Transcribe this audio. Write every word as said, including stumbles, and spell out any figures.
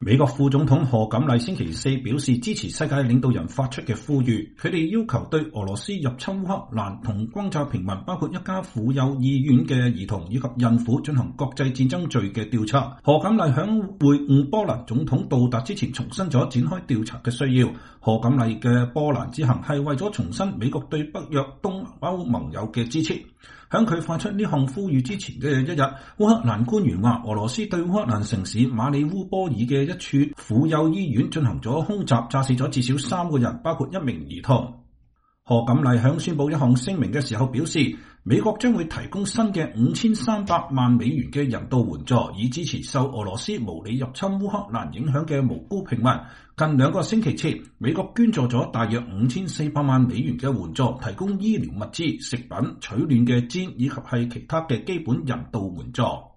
美國副總統賀錦麗星期四表示支持世界領導人發出嘅呼籲，佢哋要求對俄羅斯入侵烏克蘭同轟炸平民，包括一家婦幼醫院嘅兒童以及孕婦進行國際戰爭罪嘅調查。賀錦麗響會晤波蘭總統到達之前重申咗展開調查嘅需要。賀錦麗嘅波蘭之行係為咗重申美國對北約東歐盟友嘅支持。響佢發出呢項呼籲之前嘅一日，烏克蘭官員話俄羅斯對烏克蘭城市馬里烏波爾嘅一處婦幼醫院進行咗空襲，炸死咗至少三個人，包括一名兒童。賀錦麗響宣布一項聲明嘅時候表示，美國將會提供新嘅五千三百萬美元嘅人道援助，以支持受俄羅斯無理入侵烏克蘭影響嘅無辜平民。近兩個星期前，美國捐助咗大約五千四百萬美元嘅援助，提供醫療物資、食品、取暖嘅氈以及係其他嘅基本人道援助。